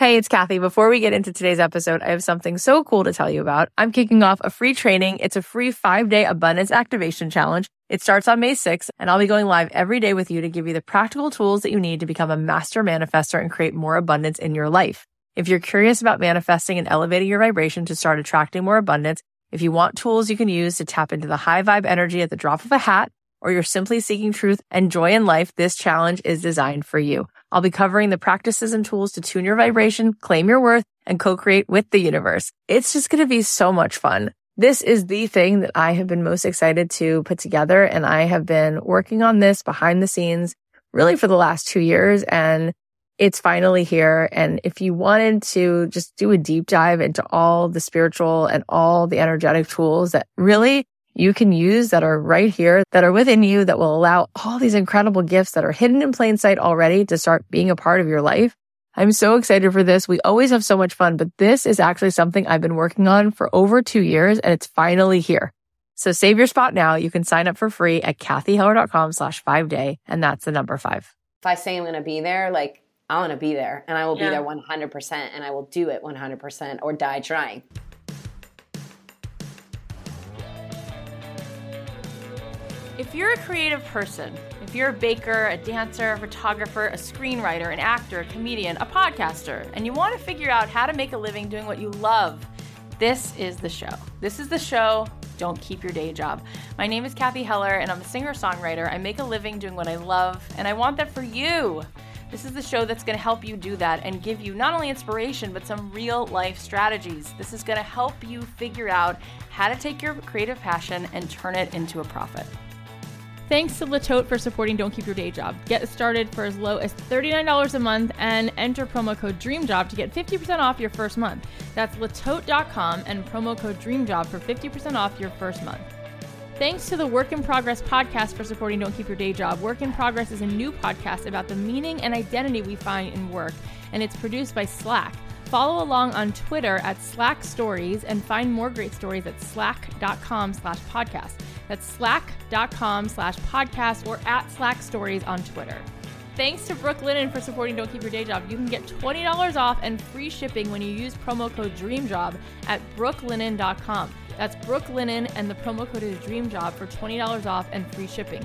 Hey, it's Kathy. Before we get into today's episode, I have something so cool to tell you about. I'm kicking off a free training. It's a free 5-day abundance activation challenge. It starts on May 6th, and I'll be going live every day with you to give you the practical tools that you need to become a master manifester and create more abundance in your life. If you're curious about manifesting and elevating your vibration to start attracting more abundance, if you want tools you can use to tap into the high vibe energy at the drop of a hat, or you're simply seeking truth and joy in life, this challenge is designed for you. I'll be covering the practices and tools to tune your vibration, claim your worth, and co-create with the universe. It's just going to be so much fun. This is the thing that I have been most excited to put together, and I have been working on this behind the scenes really for the last 2 years, and it's finally here. And if you wanted to just do a deep dive into all the spiritual and all the energetic tools that really you can use that are right here, that are within you, that will allow all these incredible gifts that are hidden in plain sight already to start being a part of your life. I'm so excited for this. We always have so much fun, but this is actually something I've been working on for over 2 years, and it's finally here. So save your spot now. You can sign up for free at kathyheller.com/5day, and that's the number 5. If I say I'm going to be there, like I want to be there, and I will be there 100%, and I will do it 100% or die trying. If you're a creative person, if you're a baker, a dancer, a photographer, a screenwriter, an actor, a comedian, a podcaster, and you want to figure out how to make a living doing what you love, this is the show. This is the show. Don't keep your day job. My name is Kathy Heller, and I'm a singer-songwriter. I make a living doing what I love, and I want that for you. This is the show that's going to help you do that and give you not only inspiration, but some real life strategies. This is going to help you figure out how to take your creative passion and turn it into a profit. Thanks to Le Tote for supporting Don't Keep Your Day Job. Get started for as low as $39 a month and enter promo code DREAMJOB to get 50% off your first month. That's letote.com and promo code DREAMJOB for 50% off your first month. Thanks to the Work in Progress podcast for supporting Don't Keep Your Day Job. Work in Progress is a new podcast about the meaning and identity we find in work, and it's produced by Slack. Follow along on Twitter at Slack Stories and find more great stories at slack.com/podcast. That's slack.com/podcast or at Slack Stories on Twitter. Thanks to Brooklinen for supporting Don't Keep Your Day Job. You can get $20 off and free shipping when you use promo code DREAMJOB at brooklinen.com. That's Brooklinen, and the promo code is DREAMJOB for $20 off and free shipping.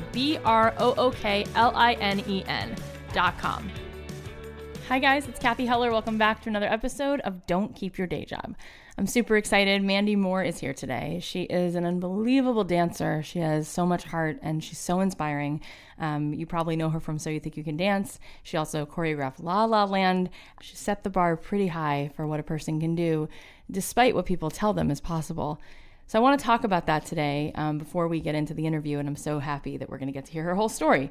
BROOKLINEN.com. Hi guys, it's Kathy Heller. Welcome back to another episode of Don't Keep Your Day Job. I'm super excited. Mandy Moore is here today. She is an unbelievable dancer. She has so much heart and she's so inspiring. You probably know her from So You Think You Can Dance. She also choreographed La La Land. She set the bar pretty high for what a person can do, despite what people tell them is possible. So I want to talk about that today before we get into the interview, and I'm so happy that we're going to get to hear her whole story.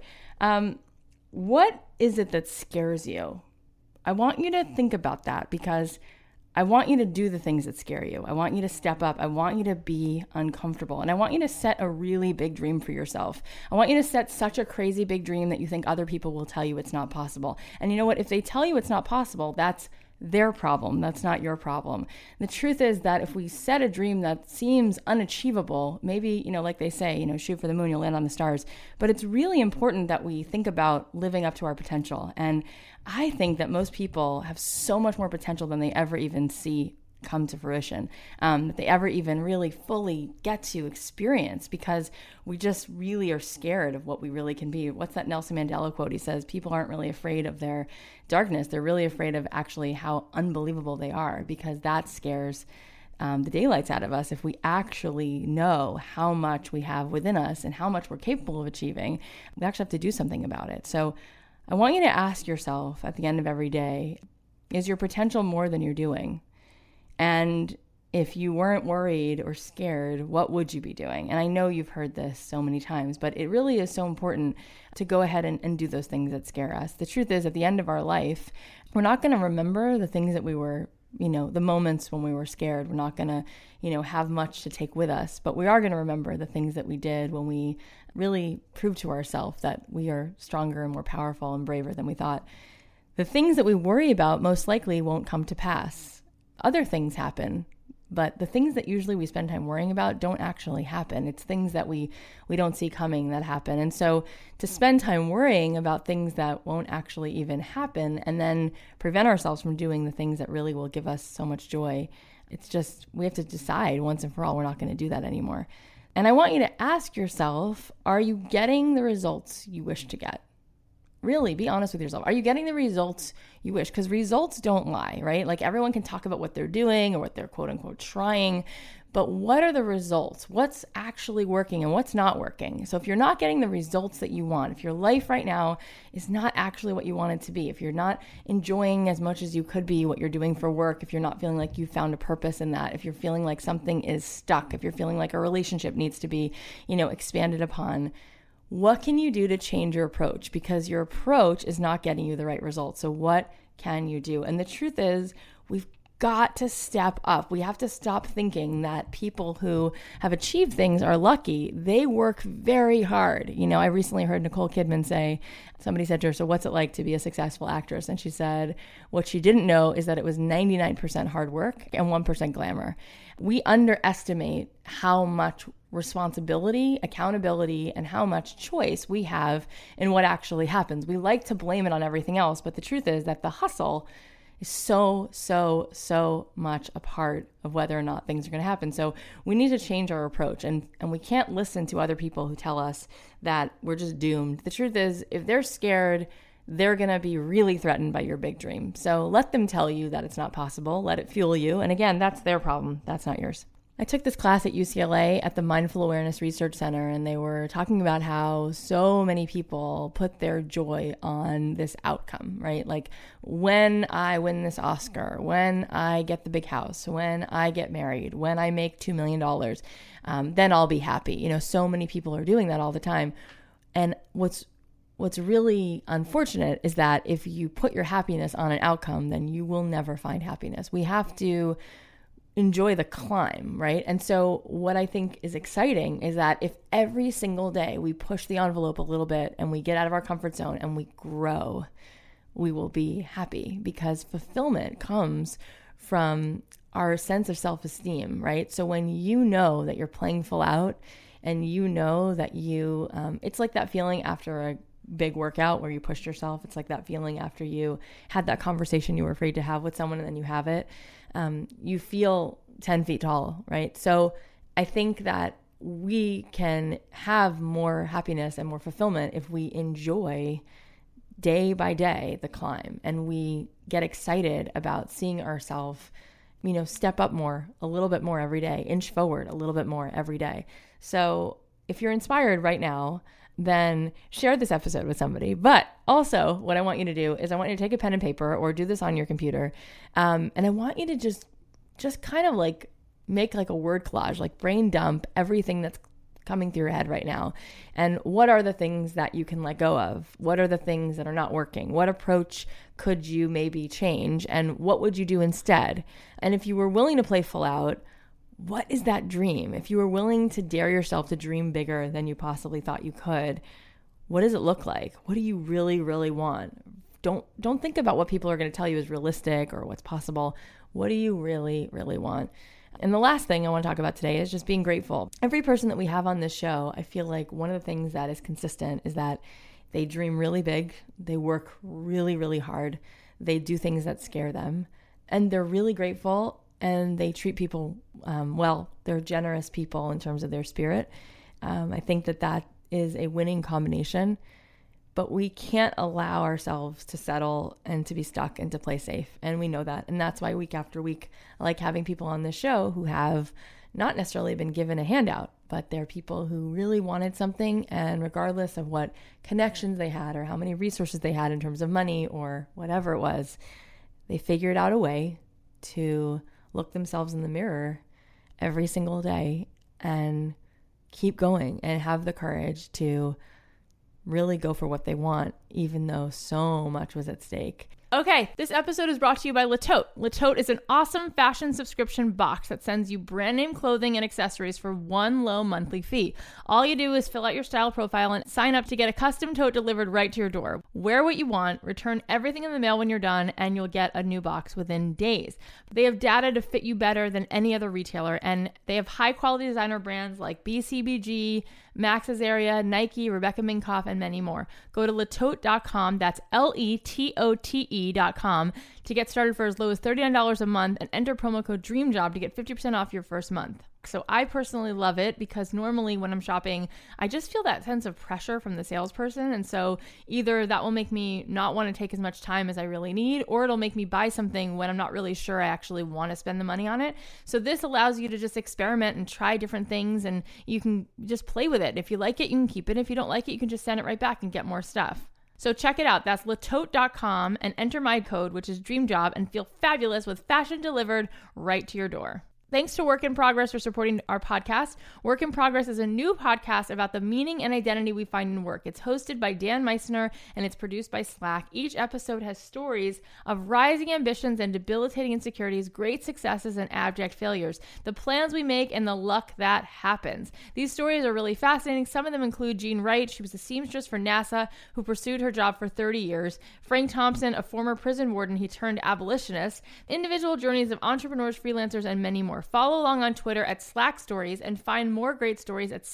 What is it that scares you? I want you to think about that because I want you to do the things that scare you. I want you to step up. I want you to be uncomfortable. And I want you to set a really big dream for yourself. I want you to set such a crazy big dream that you think other people will tell you it's not possible. And you know what? If they tell you it's not possible, that's their problem. That's not your problem. The truth is that if we set a dream that seems unachievable, maybe, like they say, shoot for the moon, you'll land on the stars. But it's really important that we think about living up to our potential. And I think that most people have so much more potential than they ever even see come to fruition, that they ever even really fully get to experience, because we just really are scared of what we really can be. What's that Nelson Mandela quote? He says, people aren't really afraid of their darkness. They're really afraid of actually how unbelievable they are, because that scares the daylights out of us. If we actually know how much we have within us and how much we're capable of achieving, we actually have to do something about it. So I want you to ask yourself at the end of every day, is your potential more than you're doing? And if you weren't worried or scared, what would you be doing? And I know you've heard this so many times, but it really is so important to go ahead and do those things that scare us. The truth is, at the end of our life, we're not going to remember the things that we were, the moments when we were scared. We're not going to, have much to take with us, but we are going to remember the things that we did when we really proved to ourselves that we are stronger and more powerful and braver than we thought. The things that we worry about most likely won't come to pass. Other things happen, But the things that usually we spend time worrying about don't actually happen. It's things that we don't see coming that happen. And so to spend time worrying about things that won't actually even happen and then prevent ourselves from doing the things that really will give us so much joy, it's just, we have to decide once and for all, we're not going to do that anymore. And I want you to ask yourself, are you getting the results you wish to get? Really, be honest with yourself. Are you getting the results you wish? Because results don't lie, right? Like everyone can talk about what they're doing or what they're quote unquote trying, but what are the results? What's actually working and what's not working? So if you're not getting the results that you want, if your life right now is not actually what you want it to be, if you're not enjoying as much as you could be what you're doing for work, if you're not feeling like you found a purpose in that, if you're feeling like something is stuck, if you're feeling like a relationship needs to be, expanded upon, what can you do to change your approach? Because your approach is not getting you the right results. So what can you do? And the truth is, we've got to step up. We have to stop thinking that people who have achieved things are lucky. They work very hard. I recently heard Nicole Kidman say, somebody said to her, so what's it like to be a successful actress? And she said, what she didn't know is that it was 99% hard work and 1% glamour. We underestimate how much responsibility, accountability, and how much choice we have in what actually happens. We like to blame it on everything else, but the truth is that the hustle is so much a part of whether or not things are going to happen. So we need to change our approach, and we can't listen to other people who tell us that we're just doomed. The truth is, if they're scared, they're going to be really threatened by your big dream. So let them tell you that it's not possible. Let it fuel you. And again, that's their problem. That's not yours. I took this class at UCLA at the Mindful Awareness Research Center, and they were talking about how so many people put their joy on this outcome, right? Like, when I win this Oscar, when I get the big house, when I get married, when I make $2 million, then I'll be happy. So many people are doing that all the time. And what's really unfortunate is that if you put your happiness on an outcome, then you will never find happiness. We have to enjoy the climb, right? And so what I think is exciting is that if every single day we push the envelope a little bit and we get out of our comfort zone and we grow, we will be happy, because fulfillment comes from our sense of self-esteem, right? So when you know that you're playing full out and you know that you, it's like that feeling after a big workout where you pushed yourself. It's like that feeling after you had that conversation you were afraid to have with someone and then you have it. You feel 10 feet tall, right? So I think that we can have more happiness and more fulfillment if we enjoy day by day the climb, and we get excited about seeing ourselves, step up more, a little bit more every day, inch forward a little bit more every day. So if you're inspired right now, then share this episode with somebody. But also what I want you to do is I want you to take a pen and paper or do this on your computer. And I want you to just kind of like make like a word collage, like brain dump everything that's coming through your head right now. And what are the things that you can let go of? What are the things that are not working? What approach could you maybe change? And what would you do instead? And if you were willing to play full out, what is that dream? If you were willing to dare yourself to dream bigger than you possibly thought you could, what does it look like? What do you really, really want? Don't think about what people are going to tell you is realistic or what's possible. What do you really, really want? And the last thing I want to talk about today is just being grateful. Every person that we have on this show, I feel like one of the things that is consistent is that they dream really big, they work really, really hard, they do things that scare them, and they're really grateful. And they treat people well. They're generous people in terms of their spirit. I think that is a winning combination, but we can't allow ourselves to settle and to be stuck and to play safe. And we know that. And that's why week after week, I like having people on this show who have not necessarily been given a handout, but they're people who really wanted something. And regardless of what connections they had or how many resources they had in terms of money or whatever it was, they figured out a way to look themselves in the mirror every single day and keep going and have the courage to really go for what they want, even though so much was at stake. Okay, this episode is brought to you by Le Tote. Le Tote is an awesome fashion subscription box that sends you brand name clothing and accessories for one low monthly fee. All you do is fill out your style profile and sign up to get a custom tote delivered right to your door. Wear what you want, return everything in the mail when you're done, and you'll get a new box within days. They have data to fit you better than any other retailer, and they have high quality designer brands like BCBG, Max Azaria, Nike, Rebecca Minkoff, and many more. Go to letote.com, that's LETOTE.com, to get started for as low as $39 a month and enter promo code DREAMJOB to get 50% off your first month. So I personally love it because normally when I'm shopping, I just feel that sense of pressure from the salesperson. And so either that will make me not want to take as much time as I really need, or it'll make me buy something when I'm not really sure I actually want to spend the money on it. So this allows you to just experiment and try different things, and you can just play with it. If you like it, you can keep it. If you don't like it, you can just send it right back and get more stuff. So check it out. That's letote.com and enter my code, which is DREAMJOB, and feel fabulous with fashion delivered right to your door. Thanks to Work in Progress for supporting our podcast. Work in Progress is a new podcast about the meaning and identity we find in work. It's hosted by Dan Meissner and it's produced by Slack. Each episode has stories of rising ambitions and debilitating insecurities, great successes and abject failures, the plans we make and the luck that happens. These stories are really fascinating. Some of them include Jean Wright. She was a seamstress for NASA who pursued her job for 30 years. Frank Thompson, a former prison warden, he turned abolitionist. Individual journeys of entrepreneurs, freelancers, and many more. Follow along on Twitter at Slack Stories and find more great stories at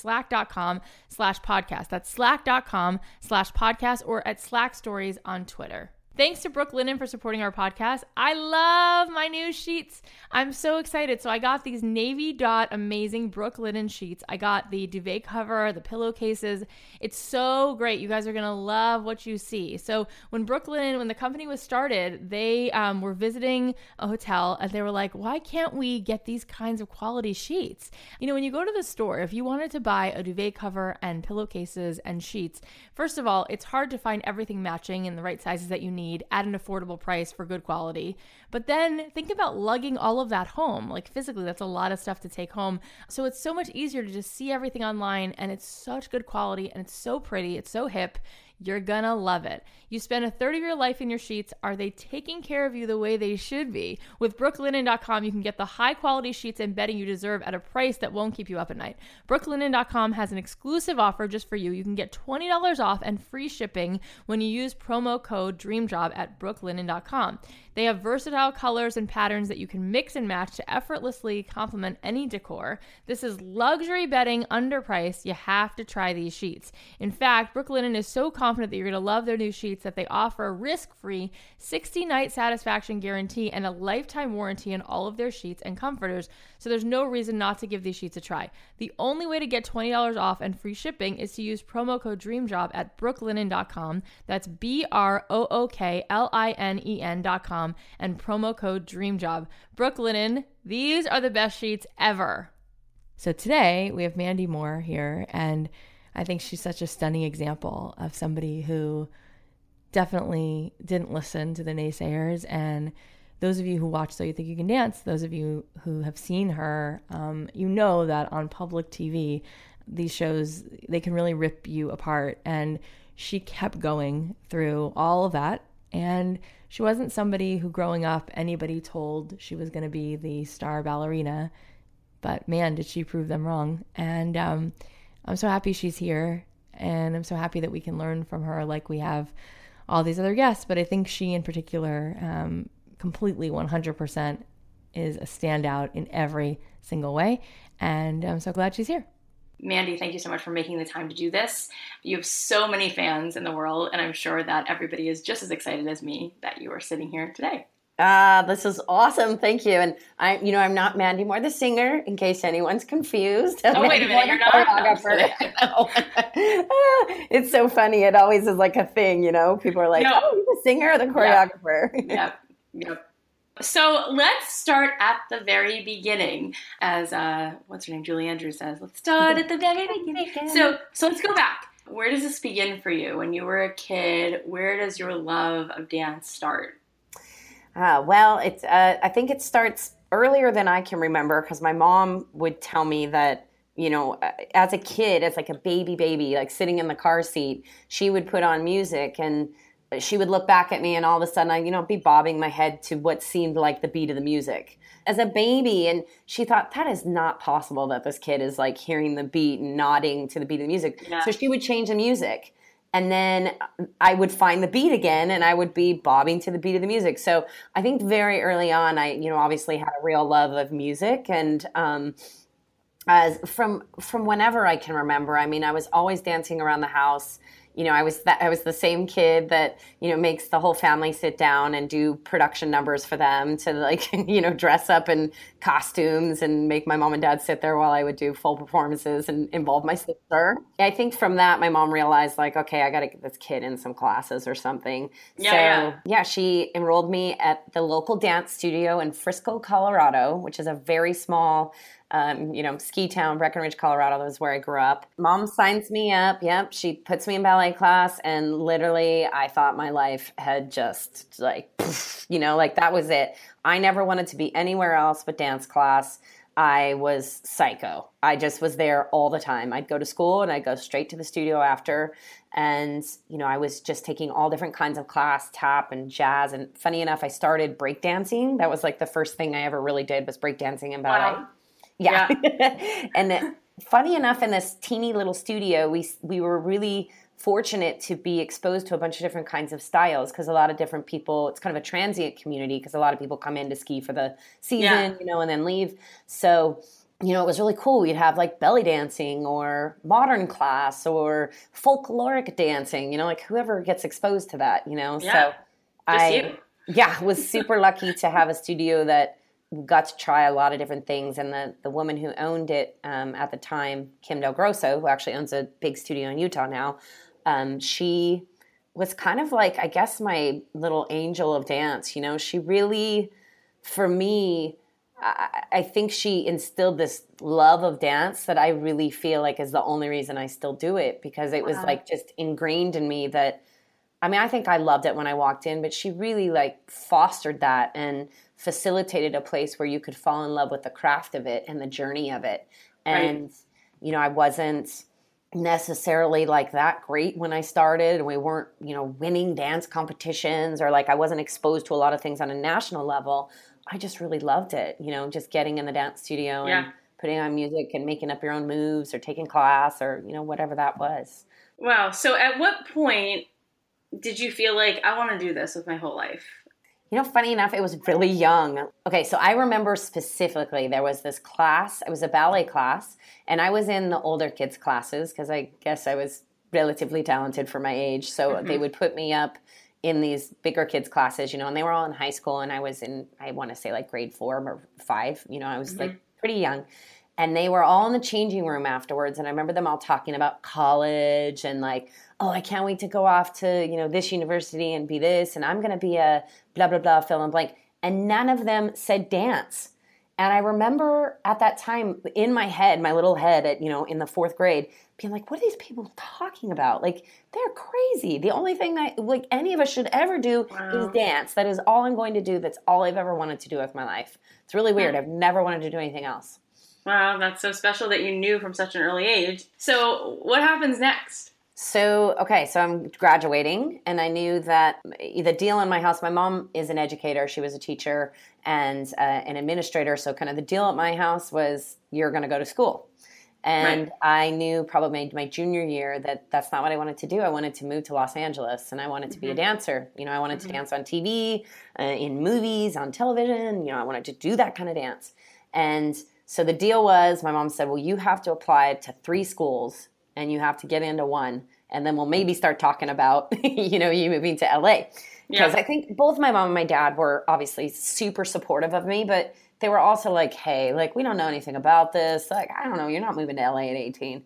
slack.com/podcast. That's slack.com/podcast or at Slack Stories on Twitter. Thanks to Brooke Linen for supporting our podcast. I love my new sheets. I'm so excited. So I got these navy dot amazing Brooke Linen sheets. I got the duvet cover, the pillowcases. It's so great. You guys are going to love what you see. So when Brooke Linen, when the company was started, they were visiting a hotel and they were like, why can't we get these kinds of quality sheets? You know, when you go to the store, if you wanted to buy a duvet cover and pillowcases and sheets, first of all, it's hard to find everything matching in the right sizes that you need at an affordable price for good quality. But then think about lugging all of that home. Like physically, that's a lot of stuff to take home. So it's so much easier to just see everything online, and it's such good quality and it's so pretty. It's so hip. You're gonna love it. You spend a third of your life in your sheets. Are they taking care of you the way they should be? With brooklinen.com, you can get the high quality sheets and bedding you deserve at a price that won't keep you up at night. Brooklinen.com has an exclusive offer just for you. You can get $20 off and free shipping when you use promo code DREAMJOB at brooklinen.com. They have versatile colors and patterns that you can mix and match to effortlessly complement any decor. This is luxury bedding underpriced. You have to try these sheets. In fact, Brooklinen is so confident that you're going to love their new sheets that they offer a risk-free 60-night satisfaction guarantee and a lifetime warranty on all of their sheets and comforters. So there's no reason not to give these sheets a try. The only way to get $20 off and free shipping is to use promo code DREAMJOB at brooklinen.com. That's BROOKLINEN.com and promo code DREAMJOB. Brooklinen, these are the best sheets ever. So today we have Mandy Moore here, and I think she's such a stunning example of somebody who definitely didn't listen to the naysayers. And those of you who watch So You Think You Can Dance, those of you who have seen her, you know that on public TV, these shows, they can really rip you apart. And she kept going through all of that. And she wasn't somebody who growing up anybody told she was going to be the star ballerina. But man, did she prove them wrong. And I'm so happy she's here. And I'm so happy that we can learn from her like we have all these other guests. But I think she in particular, completely 100% is a standout in every single way. And I'm so glad she's here. Mandy, thank you so much for making the time to do this. You have so many fans in the world, and I'm sure that everybody is just as excited as me that you are sitting here today. This is awesome. Thank you. And I'm not Mandy Moore, the singer, in case anyone's confused. Oh, wait a minute. You're not? Choreographer. It's so funny. It always is like a thing, you know? People are like, oh, you're the singer or the choreographer? Yep. So let's start at the very beginning, as what's her name, Julie Andrews says. Let's start at the very beginning. So let's go back. Where does this begin for you? When you were a kid, where does your love of dance start? Well, it's I think it starts earlier than I can remember, because my mom would tell me that, you know, as a kid, as like a baby, like sitting in the car seat, she would put on music, and she would look back at me and all of a sudden I'd be bobbing my head to what seemed like the beat of the music as a baby. And she thought, that is not possible that this kid is like hearing the beat and nodding to the beat of the music. Yeah. So she would change the music. And then I would find the beat again and I would be bobbing to the beat of the music. So I think very early on, I, obviously had a real love of music. And as from whenever I can remember, I mean, I was always dancing around the house. I was the same kid that, makes the whole family sit down and do production numbers for them to like, dress up in costumes and make my mom and dad sit there while I would do full performances and involve my sister. I think from that, my mom realized like, okay, I got to get this kid in some classes or something. Yeah, she enrolled me at the local dance studio in Frisco, Colorado, which is a very small ski town. Breckenridge, Colorado is where I grew up. Mom signs me up. Yep. She puts me in ballet class and literally I thought my life had just like, like that was it. I never wanted to be anywhere else but dance class. I was psycho. I just was there all the time. I'd go to school and I'd go straight to the studio after. And, I was just taking all different kinds of class, tap and jazz. And funny enough, I started breakdancing. That was like the first thing I ever really did was breakdancing and ballet. Wow. Yeah. And funny enough, in this teeny little studio, we were really fortunate to be exposed to a bunch of different kinds of styles because a lot of different people, it's kind of a transient community because a lot of people come in to ski for the season, and then leave. So, it was really cool. We'd have like belly dancing or modern class or folkloric dancing, like whoever gets exposed to that, So I was super lucky to have a studio that got to try a lot of different things. And the woman who owned it at the time, Kim Del Grosso, who actually owns a big studio in Utah now, she was kind of like, I guess, my little angel of dance. She really, for me, I think she instilled this love of dance that I really feel like is the only reason I still do it, because it was like just ingrained in me that, I think I loved it when I walked in, but she really like fostered that and facilitated a place where you could fall in love with the craft of it and the journey of it. And, I wasn't necessarily like that great when I started, and we weren't, winning dance competitions, or like I wasn't exposed to a lot of things on a national level. I just really loved it, just getting in the dance studio and putting on music and making up your own moves or taking class or, whatever that was. Wow. So at what point did you feel like I want to do this with my whole life? Funny enough, it was really young. Okay, so I remember specifically there was this class. It was a ballet class, and I was in the older kids' classes because I guess I was relatively talented for my age. So they would put me up in these bigger kids' classes, and they were all in high school, and I was in, I want to say like grade 4 or 5. I was like pretty young. And they were all in the changing room afterwards. And I remember them all talking about college and like, oh, I can't wait to go off to, this university and be this. And I'm going to be a blah, blah, blah, fill in blank. And none of them said dance. And I remember at that time in my head, my little head at, in the 4th grade, being like, what are these people talking about? Like, they're crazy. The only thing that like any of us should ever do is dance. That is all I'm going to do. That's all I've ever wanted to do with my life. It's really weird. I've never wanted to do anything else. Wow, that's so special that you knew from such an early age. So what happens next? So I'm graduating, and I knew that the deal in my house, my mom is an educator. She was a teacher and an administrator. So kind of the deal at my house was, you're going to go to school. And I knew probably my junior year that that's not what I wanted to do. I wanted to move to Los Angeles, and I wanted to be a dancer. I wanted to dance on TV, in movies, on television. I wanted to do that kind of dance. And so the deal was, my mom said, well, you have to apply to 3 schools and you have to get into one. And then we'll maybe start talking about, you moving to LA. Because I think both my mom and my dad were obviously super supportive of me, but they were also like, hey, like, we don't know anything about this. Like, I don't know, you're not moving to LA at 18.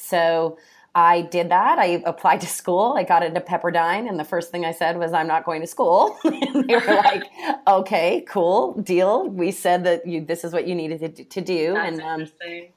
So I did that. I applied to school. I got into Pepperdine, and the first thing I said was, I'm not going to school. And they were like, okay, cool, deal. We said that this is what you needed to do. That's interesting.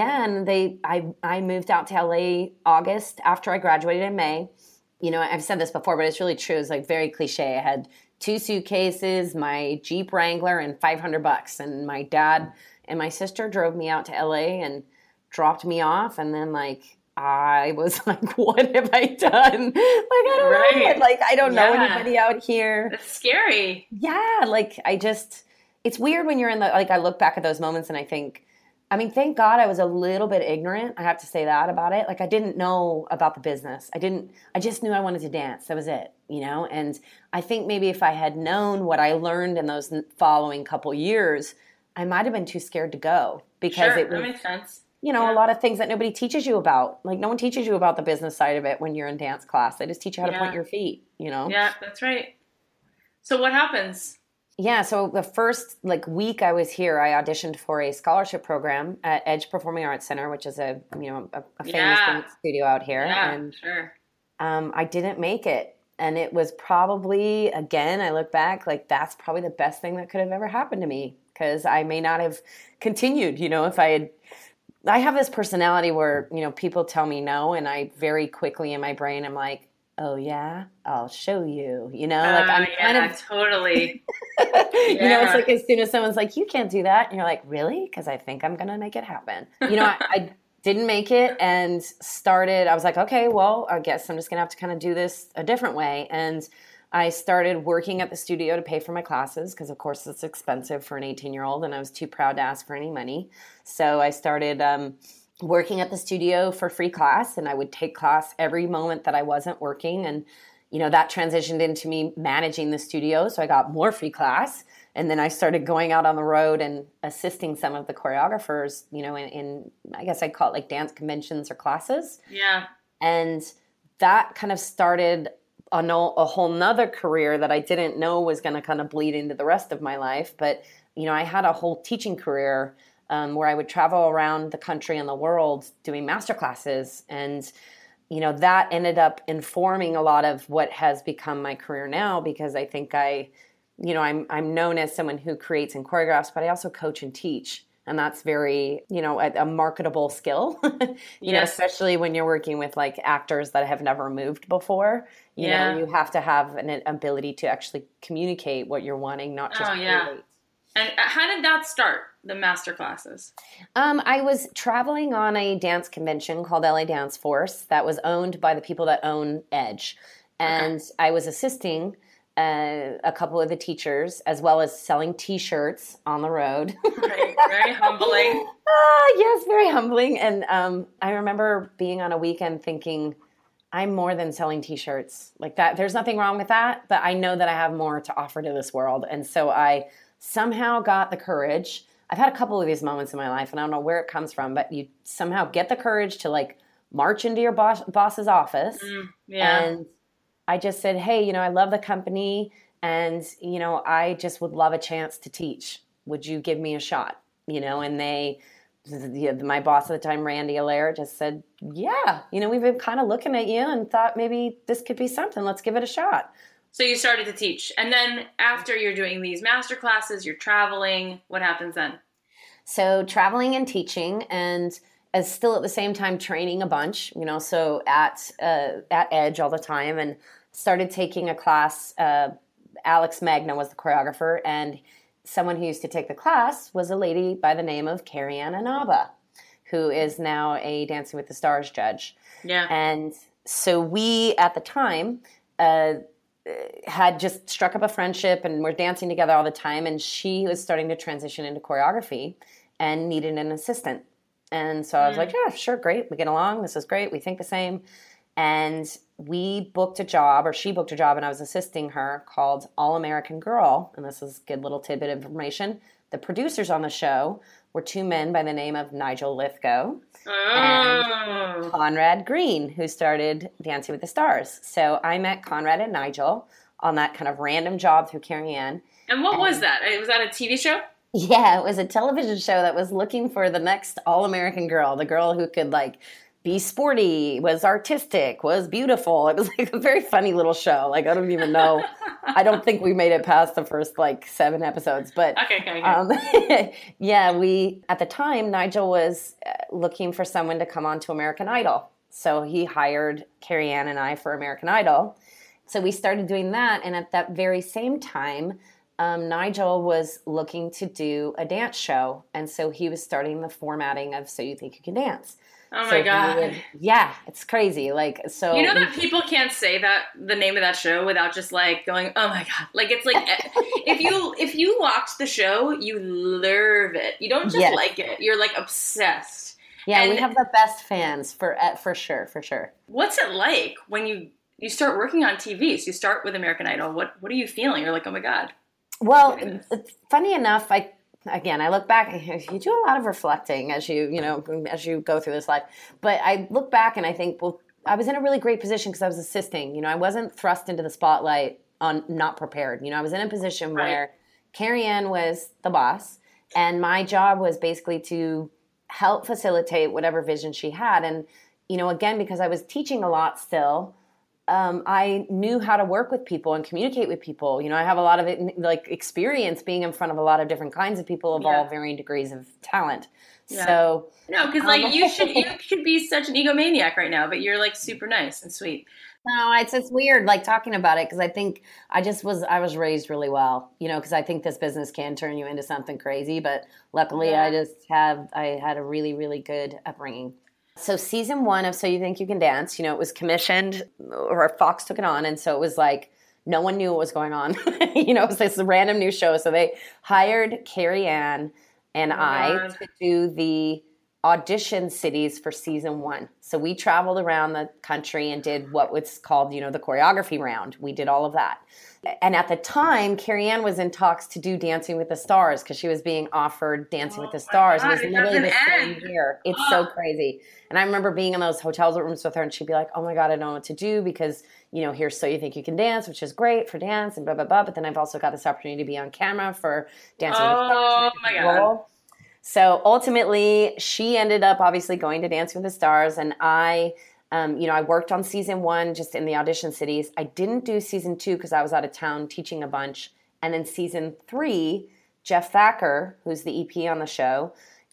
And I moved out to LA August after I graduated in May. I've said this before, but it's really true. It's like very cliche. I had 2 suitcases, my Jeep Wrangler, and $500. And my dad and my sister drove me out to LA and dropped me off. And then like I was like, what have I done? Like, I don't know. Like, I don't know anybody out here. It's scary. Yeah. Like, it's weird when you're in like, I look back at those moments and I think, I mean, thank God I was a little bit ignorant. I have to say that about it. Like, I didn't know about the business. I just knew I wanted to dance. That was it, And I think maybe if I had known what I learned in those following couple years, I might have been too scared to go because it was, that makes sense. a lot of things that nobody teaches you about. Like, no one teaches you about the business side of it when you're in dance class. They just teach you how to point your feet, Yeah, that's right. So what happens? Yeah, so the first week I was here, I auditioned for a scholarship program at Edge Performing Arts Center, which is a famous dance studio out here. Yeah, and sure. I didn't make it, and it was probably, again, I look back, that's probably the best thing that could have ever happened to me, because I may not have continued. If I have this personality where people tell me no, and I very quickly in my brain I'm like, oh yeah, I'll show you, I'm kind of totally. It's like as soon as someone's like, you can't do that, and you're like, really? Because I think I'm gonna make it happen. I didn't make it and I was like, okay, well, I guess I'm just gonna have to kind of do this a different way. And I started working at the studio to pay for my classes because, of course, it's expensive for an 18-year-old, and I was too proud to ask for any money. So I started working at the studio for free class, and I would take class every moment that I wasn't working. And, that transitioned into me managing the studio. So I got more free class. And then I started going out on the road and assisting some of the choreographers, in I guess I'd call it dance conventions or classes. Yeah. And that kind of started a whole nother career that I didn't know was going to kind of bleed into the rest of my life. But, I had a whole teaching career where I would travel around the country and the world doing master classes. And, that ended up informing a lot of what has become my career now, because I think I'm known as someone who creates and choreographs, but I also coach and teach. And that's very, a marketable skill, especially when you're working with actors that have never moved before. You know, you have to have an ability to actually communicate what you're wanting, not just create. And how did that start, the master classes? I was traveling on a dance convention called LA Dance Force that was owned by the people that own Edge. And I was assisting a couple of the teachers, as well as selling T-shirts on the road. Right, very humbling. Yes, very humbling. And I remember being on a weekend thinking, I'm more than selling T-shirts. That. There's nothing wrong with that, but I know that I have more to offer to this world. And so I somehow got the courage. I've had a couple of these moments in my life, and I don't know where it comes from, but you somehow get the courage to march into your boss's office. And I just said, hey, I love the company, and, I just would love a chance to teach. Would you give me a shot? And my boss at the time, Randy Allaire, just said, yeah, we've been kind of looking at you and thought maybe this could be something. Let's give it a shot. So you started to teach. And then after you're doing these master classes, you're traveling. What happens then? So traveling and teaching, and as still at the same time training a bunch, so at Edge all the time, and started taking a class. Alex Magna was the choreographer, and someone who used to take the class was a lady by the name of Carrie-Ann Inaba, who is now a Dancing with the Stars judge. Yeah. And so we, at the time, had just struck up a friendship, and we're dancing together all the time, and she was starting to transition into choreography and needed an assistant. And so I was like, yeah, sure, great. We get along. This is great. We think the same. And we booked a job, or she booked a job, and I was assisting her, called All American Girl. And this is a good little tidbit of information. The producers on the show were two men by the name of Nigel Lithgow and Conrad Green, who started Dancing with the Stars. So I met Conrad and Nigel on that kind of random job through Carrie-Ann. And what was that? Was that a TV show? Yeah, it was a television show that was looking for the next All-American Girl, the girl who could be sporty, was artistic, was beautiful. It was a very funny little show. I don't even know. I don't think we made it past the first 7 episodes. But okay. Yeah, at the time, Nigel was looking for someone to come on to American Idol. So he hired Carrie-Ann and I for American Idol. So we started doing that. And at that very same time, Nigel was looking to do a dance show. And so he was starting the formatting of So You Think You Can Dance. Oh my God. Yeah, it's crazy. Like, so. You know that people can't say the name of that show without just like going, oh my God. Like, it's like, if you watch the show, you love it. You don't just like it. You're like obsessed. Yeah, and we have the best fans for sure. What's it like when you start working on TV? So you start with American Idol. What are you feeling? You're like, oh my God. Well, funny enough, I look back, you do a lot of reflecting as you go through this life. But I look back and I think, well, I was in a really great position because I was assisting. I wasn't thrust into the spotlight on not prepared. I was in a position where Carrie Ann was the boss, and my job was basically to help facilitate whatever vision she had. And, again, because I was teaching a lot still, I knew how to work with people and communicate with people. I have a lot of experience being in front of a lot of different kinds of people of all varying degrees of talent. Yeah. So no, because you should be such an egomaniac right now, but you're like super nice and sweet. No, it's weird talking about it because I think I was raised really well, because I think this business can turn you into something crazy. But luckily, I had a really, really good upbringing. So season 1 of So You Think You Can Dance, it was commissioned, or Fox took it on. And so it was like, no one knew what was going on. It was this random new show. So they hired Carrie Ann and I to do the audition cities for season 1. So we traveled around the country and did what was called, the choreography round. We did all of that. And at the time, Carrie Ann was in talks to do Dancing with the Stars because she was being offered Dancing with the Stars. God, it was literally the same year. It's so crazy. And I remember being in those hotel rooms with her, and she'd be like, oh my God, I don't know what to do because, here's So You Think You Can Dance, which is great for dance and blah, blah, blah. But then I've also got this opportunity to be on camera for Dancing with the Stars. Oh my God. So ultimately, she ended up obviously going to Dancing with the Stars, and I worked on season 1 just in the audition cities. I didn't do season 2 because I was out of town teaching a bunch. And then season 3, Jeff Thacker, who's the EP on the show,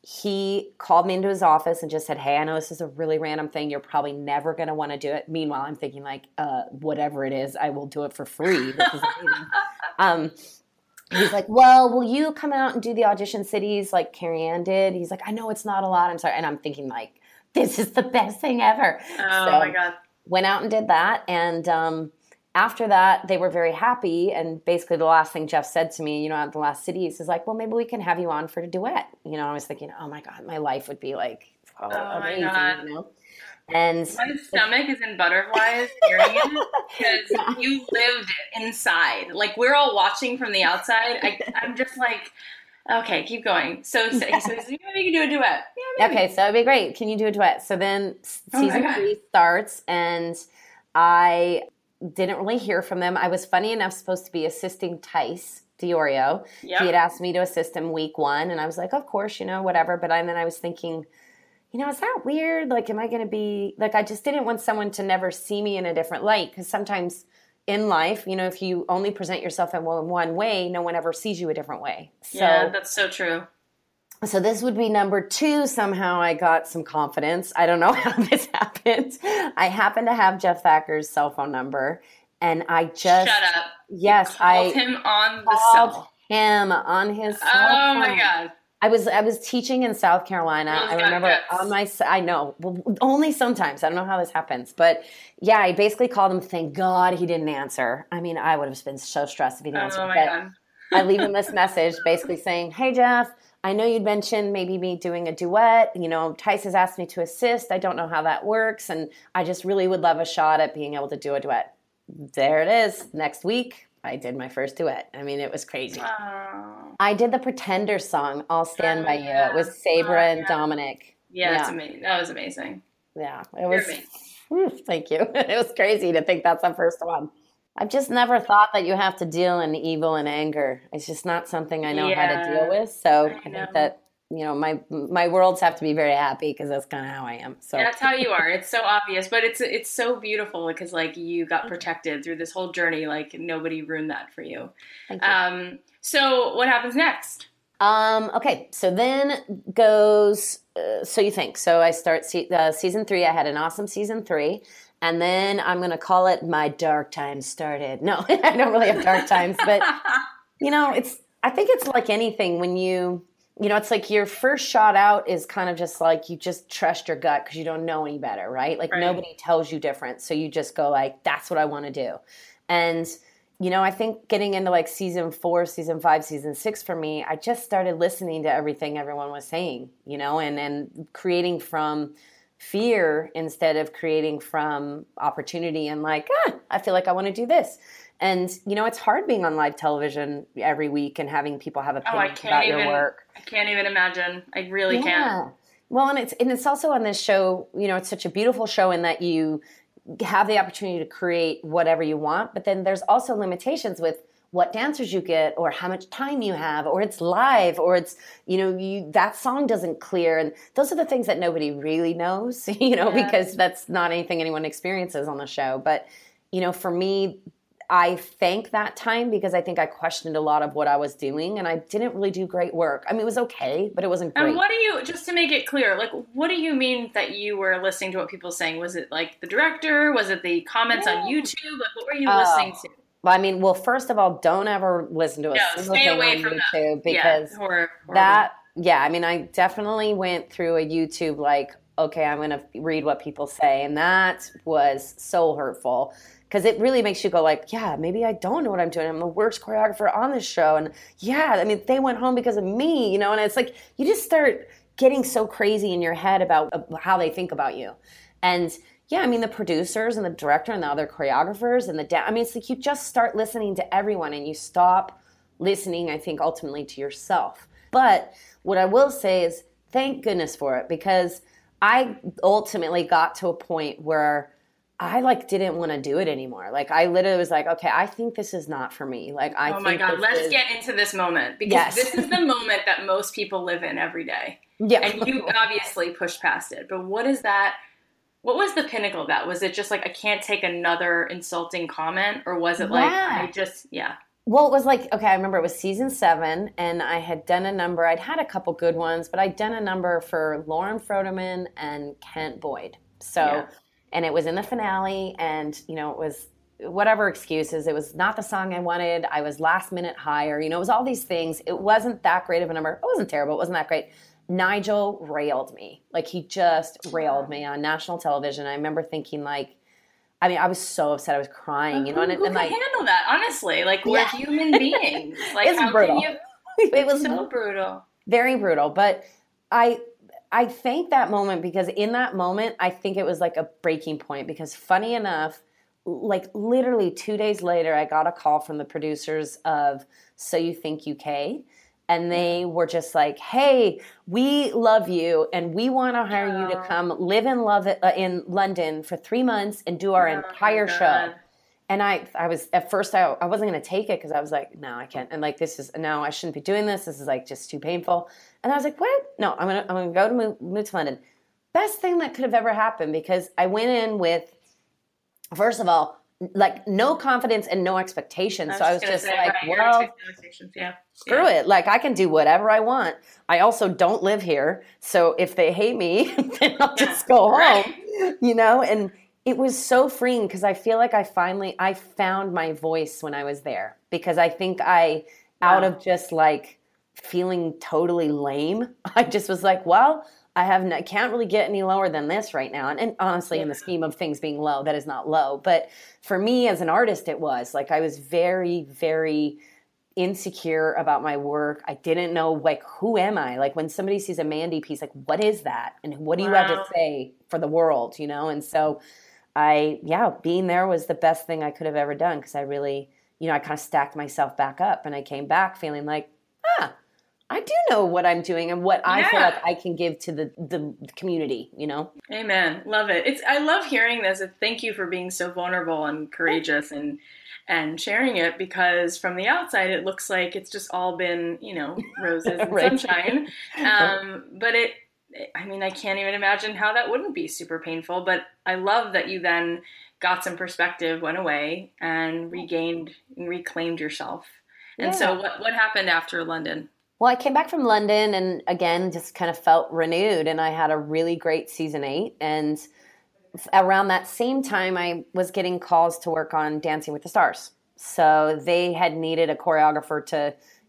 he called me into his office and just said, hey, I know this is a really random thing. You're probably never going to want to do it. Meanwhile, I'm thinking whatever it is, I will do it for free. This is amazing. He's like, well, will you come out and do the audition cities like Carrie Ann did? He's like, I know it's not a lot. I'm sorry. And I'm thinking this is the best thing ever. Oh my God. Went out and did that. And after that, they were very happy. And basically the last thing Jeff said to me, at the last cities is like, well, maybe we can have you on for a duet. I was thinking, oh my God, my life would be amazing, my God. And my stomach is in butterflies hearing it because you lived it inside. Like, we're all watching from the outside. I'm just like, okay, keep going. So you can do a duet. Yeah, okay, so it'd be great. Can you do a duet? So then season 3 starts, and I didn't really hear from them. I was funny enough supposed to be assisting Tice DiOrio. Yep. He had asked me to assist him week 1, and I was like, of course, whatever. But then I was thinking, is that weird? Like, am I going to be, I just didn't want someone to never see me in a different light. Because sometimes in life, if you only present yourself in one way, no one ever sees you a different way. So, yeah, that's so true. So this would be number 2. Somehow I got some confidence. I don't know how this happened. I happen to have Jeff Thacker's cell phone number. And I just... Shut up. Yes, I called him on the cell. Him on his cell phone. Oh my God. I was teaching in South Carolina. I remember I know, only sometimes. I don't know how this happens. But yeah, I basically called him. Thank God he didn't answer. I mean, I would have been so stressed if he didn't answer. Oh my God. I leave him this message basically saying, hey, Jeff, I know you'd mentioned maybe me doing a duet. Tice has asked me to assist. I don't know how that works. And I just really would love a shot at being able to do a duet. There it is. Next week, I did my first duet. I mean, it was crazy. Oh. I did the Pretender song, I'll Stand By You. It was Sabra and Dominic. Yeah, it's amazing. That was amazing. Yeah, it was. Thank you. It was crazy to think that's the first one. I've just never thought that you have to deal in evil and anger. It's just not something I know how to deal with. So I think that, my worlds have to be very happy because that's kind of how I am. So that's how you are. It's so obvious, but it's so beautiful because you got protected through this whole journey. Nobody ruined that for you. Thank you. So what happens next? Okay. So then goes, So You Think. So I start season 3. I had an awesome season 3. And then I'm going to call it My Dark Times Started. No, I don't really have dark times, but I think it's like anything when you you know, it's like your first shot out is kind of just like you just trust your gut because you don't know any better, right? Like nobody tells you different. So you just go like, that's what I want to do. And, you know, I think getting into like season 4, season 5, season 6 for me, I just started listening to everything everyone was saying, you know, and creating from fear instead of creating from opportunity and like, I feel like I want to do this. And, you know, it's hard being on live television every week and having people have opinions about your work. I can't even imagine. I really can't. Well, and it's also on this show, you know, it's such a beautiful show in that you have the opportunity to create whatever you want, but then there's also limitations with what dancers you get or how much time you have, or it's live, or it's, you know, that song doesn't clear. And those are the things that nobody really knows, you know, because that's not anything anyone experiences on the show. But, you know, for me, I thank that time because I think I questioned a lot of what I was doing and I didn't really do great work. I mean, it was okay, but it wasn't great. And what do you, just to make it clear, like, what do you mean that you were listening to what people were saying? Was it like the director? Was it the comments on YouTube? Like, what were you listening to? Well, I mean, first of all, don't ever listen to a single thing on YouTube because I mean, I definitely went through a YouTube like, okay, I'm going to read what people say. And that was so hurtful. Because it really makes you go like, yeah, maybe I don't know what I'm doing. I'm the worst choreographer on this show. And yeah, I mean, they went home because of me, you know, and it's like, you just start getting so crazy in your head about how they think about you. And yeah, I mean, the producers and the director and the other choreographers and I mean, it's like you just start listening to everyone and you stop listening, I think, ultimately to yourself. But what I will say is thank goodness for it because I ultimately got to a point where I like didn't want to do it anymore. Like I literally was like, okay, I think this is not for me. Like I my God, let's get into this moment because this is the moment that most people live in every day. Yeah. And you obviously pushed past it. But what is that? What was the pinnacle of that? Was it just like, I can't take another insulting comment? Or was it like, Well, it was like, okay, I remember it was season 7 and I had done a number. I'd had a couple good ones, but I'd done a number for Lauren Froderman and Kent Boyd. So, and it was in the finale and, you know, it was whatever excuses. It was not the song I wanted. I was last minute higher. You know, it was all these things. It wasn't that great of a number. It wasn't terrible. It wasn't that great. Nigel railed me. Like he just railed me on national television. I remember thinking like, I mean, I was so upset. I was crying, you know. Who can handle that? Honestly, like we're human beings. Like it's brutal. It was so brutal, very brutal. But I thank that moment because in that moment, I think it was like a breaking point. Because funny enough, like literally 2 days later, I got a call from the producers of So You Think UK. And they were just like, hey, we love you and we want to hire you to come live in London for 3 months and do our entire show. And I was, at first, I wasn't going to take it because I was like, no, I can't. And like, I shouldn't be doing this. This is like just too painful. And I was like, what? No, I'm going to go to move to London. Best thing that could have ever happened because I went in with, first of all, like no confidence and no expectations. So I was just like, screw it. Like I can do whatever I want. I also don't live here. So if they hate me, then I'll just go home, you know? And it was so freeing because I feel like I found my voice when I was there because I think out of just like feeling totally lame, I just was like, well, I can't really get any lower than this right now. And honestly, in the scheme of things being low, that is not low. But for me as an artist, it was like I was very, very insecure about my work. I didn't know, like, who am I? Like when somebody sees a Mandy piece, like, what is that? And what do you have to say for the world, you know? And so being there was the best thing I could have ever done because I really, you know, I kind of stacked myself back up and I came back feeling like, I do know what I'm doing and what I feel like I can give to the community, you know? Amen. Love it. I love hearing this. Thank you for being so vulnerable and courageous and sharing it because from the outside, it looks like it's just all been, you know, roses and sunshine. But I can't even imagine how that wouldn't be super painful, but I love that you then got some perspective, went away and reclaimed yourself. And so what happened after London? Well, I came back from London and again, just kind of felt renewed and I had a really great season 8. And around that same time, I was getting calls to work on Dancing with the Stars. So they had needed a choreographer to,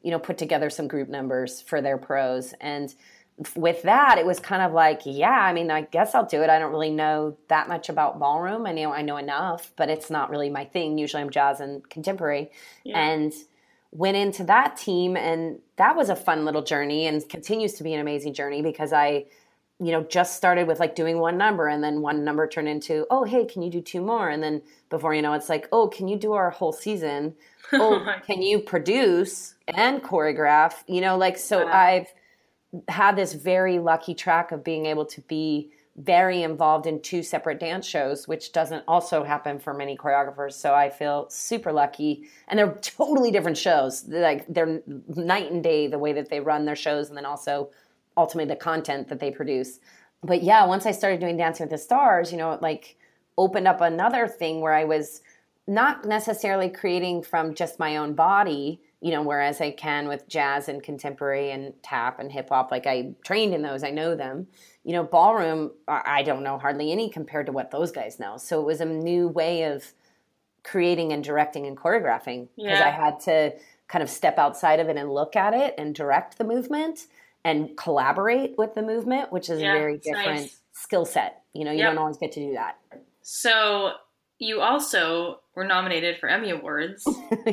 put together some group numbers for their pros. And with that, it was kind of like, yeah, I mean, I guess I'll do it. I don't really know that much about ballroom. I know enough, but it's not really my thing. Usually I'm jazz and contemporary. Yeah. And went into that team, and that was a fun little journey and continues to be an amazing journey because I, just started with like doing one number, and then one number turned into, oh, hey, can you do two more? And then before you know, it's like, oh, can you do our whole season? Oh, can you produce and choreograph? So I've had this very lucky track of being able to be very involved in two separate dance shows, which doesn't also happen for many choreographers. So I feel super lucky. And they're totally different shows. They're night and day, the way that they run their shows, and then also ultimately the content that they produce. But yeah, once I started doing Dancing with the Stars, it opened up another thing where I was not necessarily creating from just my own body, whereas I can with jazz and contemporary and tap and hip hop. Like I trained in those, I know them. Ballroom, I don't know hardly any compared to what those guys know. So it was a new way of creating and directing and choreographing because I had to kind of step outside of it and look at it and direct the movement and collaborate with the movement, which is a very different skill set. You don't always get to do that. So you also were nominated for Emmy Awards.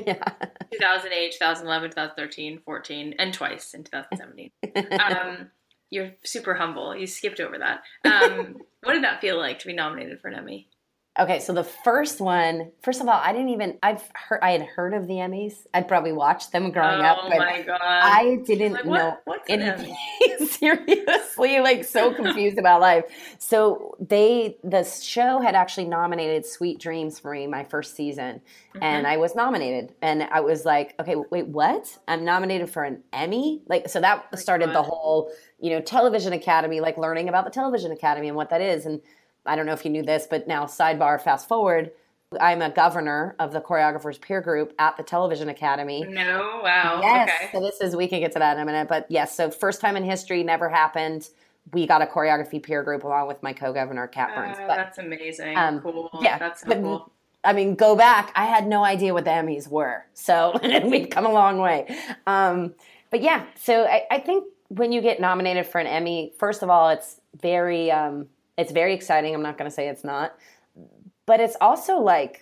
2008, 2011, 2013, 14, and twice in 2017. You're super humble. You skipped over that. What did that feel like to be nominated for an Emmy? Okay, so the first one, first of all, I had heard of the Emmys. I'd probably watched them growing up, but my God. I didn't know anything. Seriously, so confused about life. So the show had actually nominated Sweet Dreams for me my first season, and I was nominated, and I was like, okay, wait, what? I'm nominated for an Emmy? So that started the whole, Television Academy, learning about the Television Academy and what that is, and I don't know if you knew this, but now sidebar, fast forward, I'm a governor of the Choreographers Peer Group at the Television Academy. No, wow. Yes, okay. So we can get to that in a minute. But yes, so first time in history, never happened. We got a choreography peer group along with my co-governor, Kat Burns. That's amazing. Cool. Yeah, that's so cool. I mean, go back. I had no idea what the Emmys were. So we've come a long way. But yeah, so I think when you get nominated for an Emmy, first of all, it's very exciting. I'm not going to say it's not, but it's also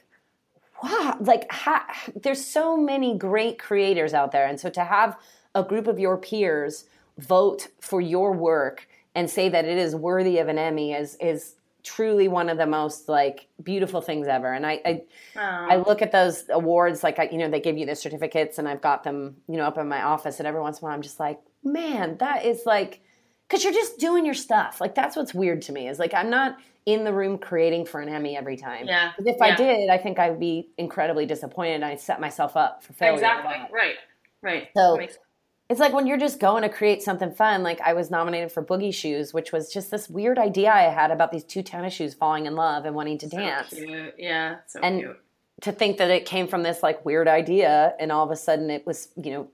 wow, there's so many great creators out there. And so to have a group of your peers vote for your work and say that it is worthy of an Emmy is truly one of the most beautiful things ever. And I look at those awards, they give you the certificates, and I've got them, up in my office, and every once in a while I'm just like, man, that is because you're just doing your stuff. That's what's weird to me is I'm not in the room creating for an Emmy every time. Yeah. If I did, I think I'd be incredibly disappointed, and I'd set myself up for failure. Exactly. Right. So it's when you're just going to create something fun. I was nominated for Boogie Shoes, which was just this weird idea I had about these two tennis shoes falling in love and wanting to dance. Cute. Yeah. So and cute. To think that it came from this weird idea, and all of a sudden it was,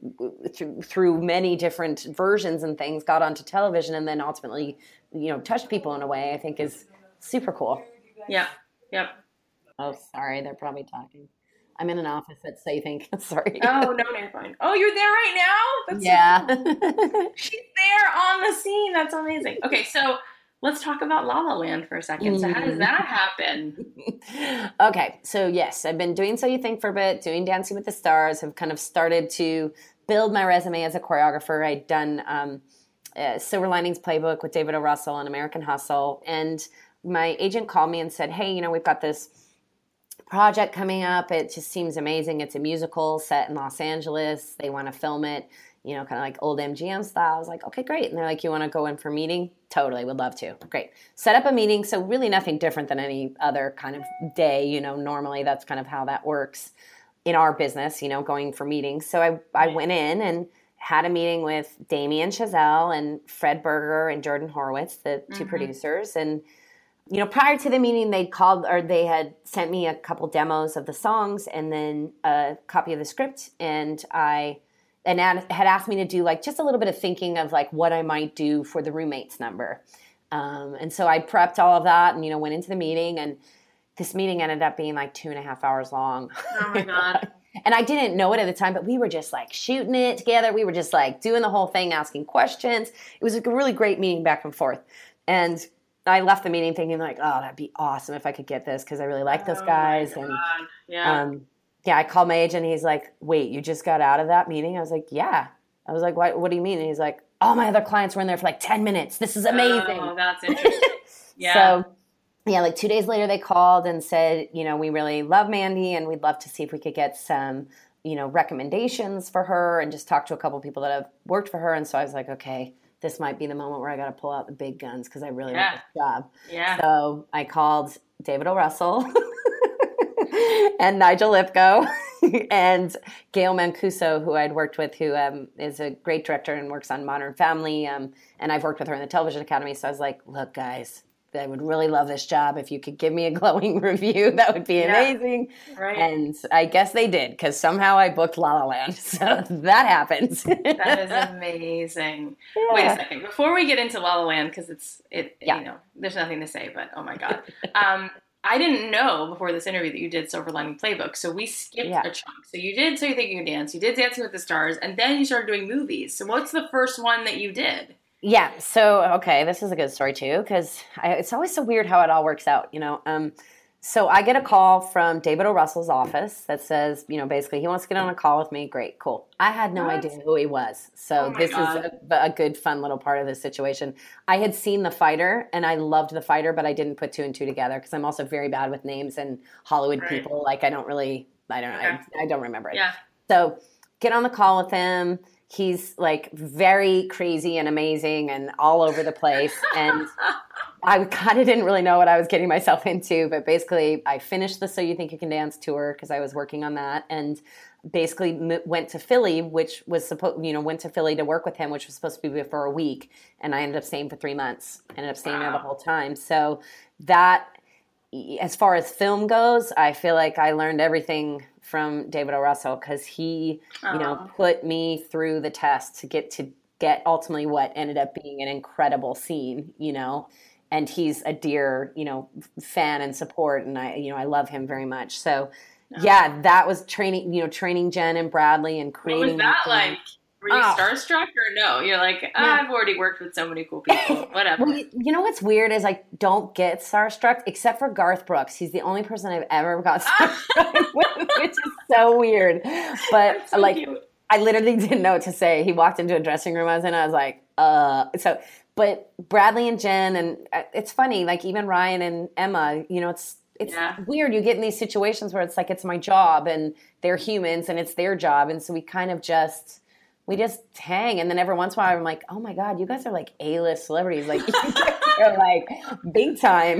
through many different versions and things, got onto television, and then ultimately, touched people in a way I think is super cool. Yeah. Yep. Oh, sorry, they're probably talking. I'm in an office that's safe. Sorry. Oh, no, you're fine. Oh, you're there right now? She's there on the scene. That's amazing. Okay, so let's talk about La La Land for a second. So how does that happen? Okay, so yes, I've been doing So You Think for a bit, doing Dancing with the Stars, have kind of started to build my resume as a choreographer. I'd done Silver Linings Playbook with David O. Russell and American Hustle, and my agent called me and said, hey, we've got this project coming up. It just seems amazing. It's a musical set in Los Angeles. They want to film it, kind of old MGM style. I was like, okay, great. And they're like, you want to go in for a meeting? Totally, would love to. Great. Set up a meeting. So really nothing different than any other kind of day. Normally that's kind of how that works in our business, going for meetings. So I went in and had a meeting with Damien Chazelle and Fred Berger and Jordan Horowitz, the two producers. And prior to the meeting, they had sent me a couple demos of the songs and then a copy of the script. And had asked me to do just a little bit of thinking of what I might do for the Roommates number. And so I prepped all of that and, went into the meeting, and this meeting ended up being 2.5 hours long. Oh my God. And I didn't know it at the time, but we were just like shooting it together. We were just like doing the whole thing, asking questions. It was a really great meeting back and forth. And I left the meeting thinking like, oh, that'd be awesome if I could get this because I really like those guys. My And God. Yeah. I called my agent. He's like, wait, you just got out of that meeting? I was like, yeah. I was like, what do you mean? And he's like, all my other clients were in there for like 10 minutes. This is amazing. Oh, that's interesting. Yeah. So, yeah, like 2 days later, they called and said, we really love Mandy and we'd love to see if we could get some, recommendations for her and just talk to a couple people that have worked for her. And so I was like, okay, this might be the moment where I got to pull out the big guns because I really want this job. Yeah. So I called David O. Russell and Nigel Lipko and Gail Mancuso, who I'd worked with, who is a great director and works on Modern Family. And I've worked with her in the Television Academy. So I was like, look, guys, I would really love this job. If you could give me a glowing review, that would be amazing. Right. And I guess they did because somehow I booked La La Land. So that happened. That is amazing. Yeah. Wait a second. Before we get into La La Land, because there's nothing to say, but oh my God. I didn't know before this interview that you did Silver Lining Playbook. So we skipped a chunk. So you did So You Think You Can Dance. You did Dancing with the Stars. And then you started doing movies. So what's the first one that you did? Yeah. So, okay, this is a good story too, because it's always so weird how it all works out, So I get a call from David O. Russell's office that says, basically he wants to get on a call with me. Great, cool. I had no idea who he was. So this is a good, fun little part of this situation. I had seen The Fighter and I loved The Fighter, but I didn't put two and two together because I'm also very bad with names and Hollywood people. Like I don't remember it. Yeah. So get on the call with him. He's like very crazy and amazing and all over the place. And I kind of didn't really know what I was getting myself into. But basically, I finished the So You Think You Can Dance tour because I was working on that. And basically went to Philly, which was went to Philly to work with him, which was supposed to be for a week. And I ended up staying for 3 months. Ended up staying there the whole time. So that, as far as film goes, I feel like I learned everything from David O. Russell because he, put me through the test to get ultimately what ended up being an incredible scene, and he's a dear, fan and support. And I love him very much. So yeah, that was training Jen and Bradley and creating. What was that like? Were you starstruck or no? You're like, I've already worked with so many cool people. Whatever. Well, you know what's weird is I don't get starstruck except for Garth Brooks. He's the only person I've ever got starstruck with, which is so weird. But so cute. I literally didn't know what to say. He walked into a dressing room I was in. I was like, So, but Bradley and Jen, and it's funny. Like even Ryan and Emma. It's weird. You get in these situations where it's like it's my job and they're humans and it's their job, and so we kind of just. We just hang, and then every once in a while I'm like, oh my God, you guys are like A-list celebrities. Like, you're like big time.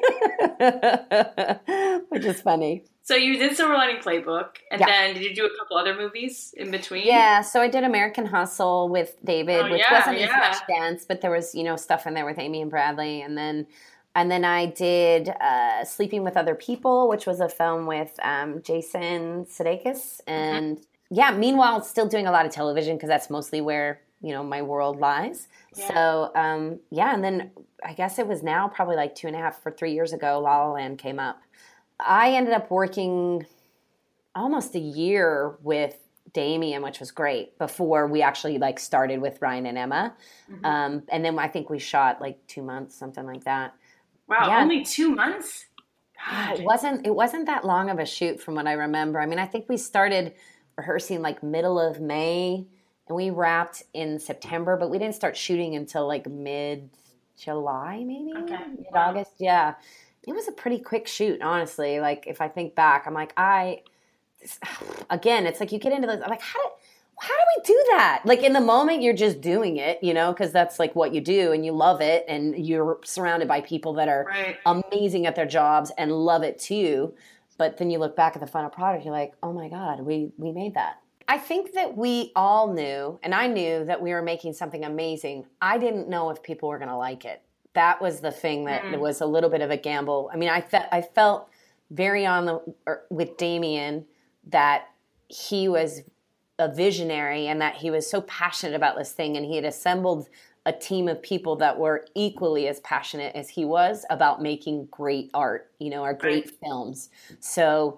Which is funny. So you did Silver Lining Playbook, and then did you do a couple other movies in between? Yeah, so I did American Hustle with David, which wasn't as much dance, but there was, stuff in there with Amy and Bradley. And then I did Sleeping with Other People, which was a film with Jason Sudeikis. And meanwhile, still doing a lot of television because that's mostly where, my world lies. Yeah. So, and then I guess it was now probably like 2.5 or 3 years ago, La La Land came up. I ended up working almost a year with Damien, which was great, before we actually like started with Ryan and Emma. Mm-hmm. And then I think we shot like 2 months, something like that. Wow, only 2 months? God. It wasn't that long of a shoot from what I remember. I mean, I think we started rehearsing like middle of May and we wrapped in September, but we didn't start shooting until like mid-July, maybe? Okay. Mid-August, yeah. It was a pretty quick shoot, honestly. Like if I think back, I'm like, again, it's like you get into this, I'm like, how do we do that? Like in the moment, you're just doing it, because that's like what you do and you love it and you're surrounded by people that are amazing at their jobs and love it too. But then you look back at the final product, you're like, oh my God, we made that. I think that we all knew, and I knew that we were making something amazing. I didn't know if people were going to like it. That was the thing that was a little bit of a gamble. I mean, I felt very with Damien that he was a visionary and that he was so passionate about this thing, and he had assembled a team of people that were equally as passionate as he was about making great art, or great films. So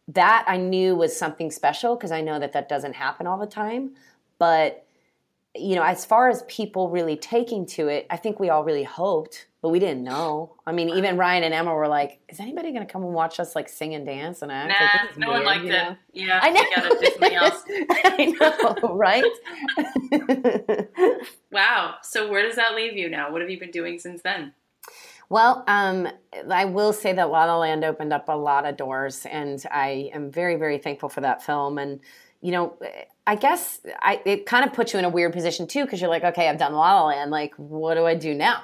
that I knew was something special because I know that doesn't happen all the time. But, as far as people really taking to it, I think we all really hoped, but we didn't know. I mean, even Ryan and Emma were like, is anybody going to come and watch us like sing and dance and act? Nah, like, this is no weird, one liked it. Yeah, I know. we gotta do something else. I know, right? Wow. So where does that leave you now? What have you been doing since then? Well, I will say that La La Land opened up a lot of doors, and I am very, very thankful for that film. And, I guess it kind of puts you in a weird position too, because you're like, okay, I've done La La Land. Like, what do I do now?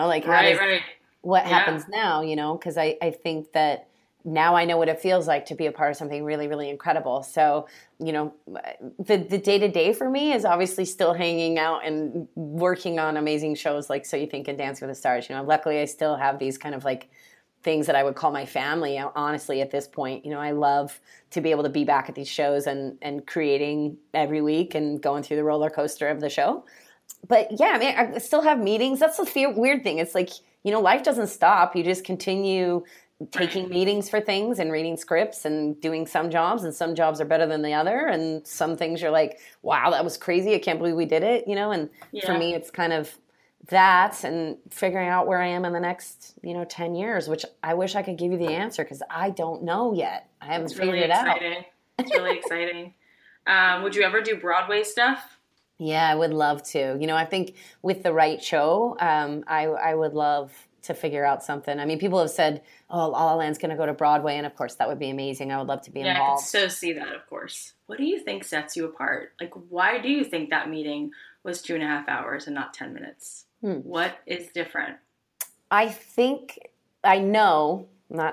What happens now? Because I think that now I know what it feels like to be a part of something really, really incredible. So, the day-to-day for me is obviously still hanging out and working on amazing shows like So You Think and Dance with the Stars. Luckily I still have these kind of like things that I would call my family, honestly, at this point. I love to be able to be back at these shows and creating every week and going through the roller coaster of the show. But yeah, I mean, I still have meetings. That's the weird thing. It's like, life doesn't stop. You just continue taking meetings for things and reading scripts and doing some jobs, and some jobs are better than the other. And some things you're like, wow, that was crazy. I can't believe we did it, And for me, it's kind of that and figuring out where I am in the next, 10 years, which I wish I could give you the answer because I don't know yet. I haven't figured it out. It's really exciting. Would you ever do Broadway stuff? Yeah, I would love to. I think with the right show, I would love to figure out something. I mean, people have said, oh, La La Land's going to go to Broadway, and of course that would be amazing. I would love to be involved. Yeah, I could so see that, of course. What do you think sets you apart? Like, why do you think that meeting was 2.5 hours and not 10 minutes? What is different? I know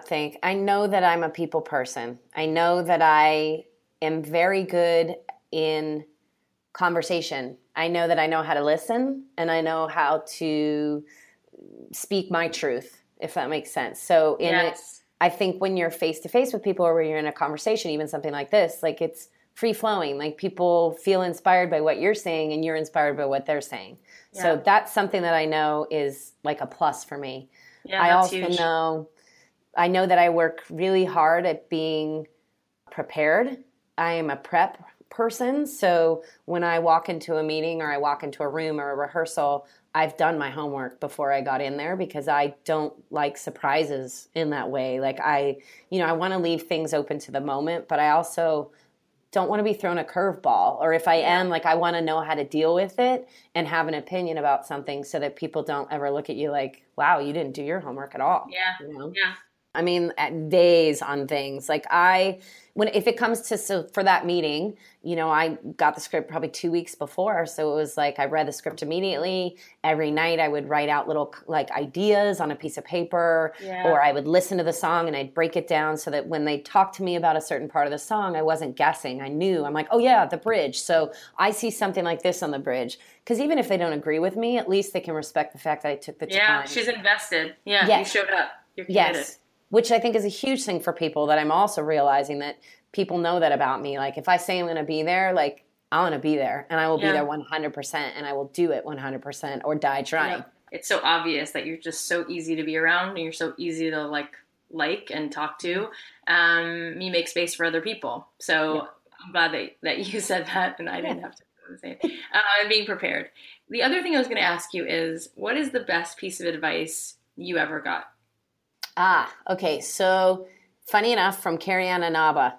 that I'm a people person. I know that I am very good in conversation. I know that I know how to listen, and I know how to speak my truth, if that makes sense. So I think when you're face to face with people, or when you're in a conversation, even something like this, like it's free flowing. Like people feel inspired by what you're saying, and you're inspired by what they're saying. Yeah. So that's something that I know is like a plus for me. Yeah, I also huge. I know that I work really hard at being prepared. I am a prep person. So when I walk into a meeting or I walk into a room or a rehearsal, I've done my homework before I got in there because I don't like surprises in that way. Like I want to leave things open to the moment, but I also don't want to be thrown a curveball. Or if I am, like I want to know how to deal with it and have an opinion about something so that people don't ever look at you like, wow, you didn't do your homework at all. Yeah. Yeah. I mean, at days on things like if it comes to, for that meeting, I got the script probably 2 weeks before. So it was like, I read the script immediately. Every night I would write out little like ideas on a piece of paper, or I would listen to the song and I'd break it down so that when they talked to me about a certain part of the song, I wasn't guessing. I knew. I'm like, oh yeah, the bridge. So I see something like this on the bridge. Because even if they don't agree with me, at least they can respect the fact that I took the time. Yeah, she's invested. Yeah, yes. You showed up. You're committed. Yes. Which I think is a huge thing for people, that I'm also realizing that people know that about me. Like if I say I'm going to be there, like I'm going to be there, and I will be there 100%, and I will do it 100% or die trying. Yeah. It's so obvious that you're just so easy to be around, and you're so easy to like and talk to. You make space for other people. So I'm glad that you said that, and I didn't have to do the same. Being prepared. The other thing I was going to ask you is, what is the best piece of advice you ever got? Okay. So funny enough, from Carrie-Ann Inaba,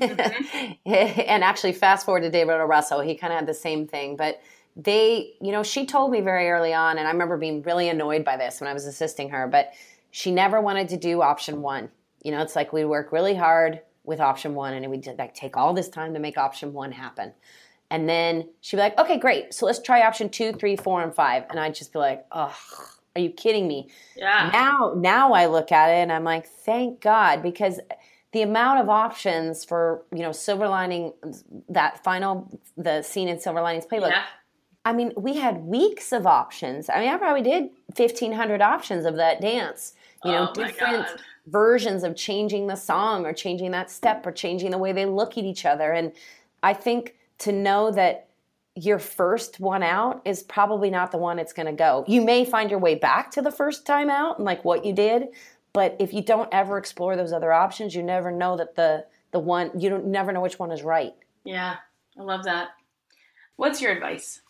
and actually fast forward to David O. Russell, he kind of had the same thing, but she told me very early on, and I remember being really annoyed by this when I was assisting her, but she never wanted to do option one. It's like we'd work really hard with option one, and we'd like take all this time to make option one happen. And then she'd be like, okay, great. So let's try option 2, 3, 4, and 5. And I'd just be like, ugh. Are you kidding me? Yeah. Now I look at it and I'm like, thank God, because the amount of options for, Silver Lining, the scene in Silver Linings Playbook. Yeah. I mean, we had weeks of options. I mean, I probably did 1,500 options of that dance. Different versions of changing the song or changing that step or changing the way they look at each other. And I think to know that your first one out is probably not the one it's going to go. You may find your way back to the first time out and like what you did, but if you don't ever explore those other options, you never know that the the one, you don't never know which one is right. Yeah, I love that. What's your advice?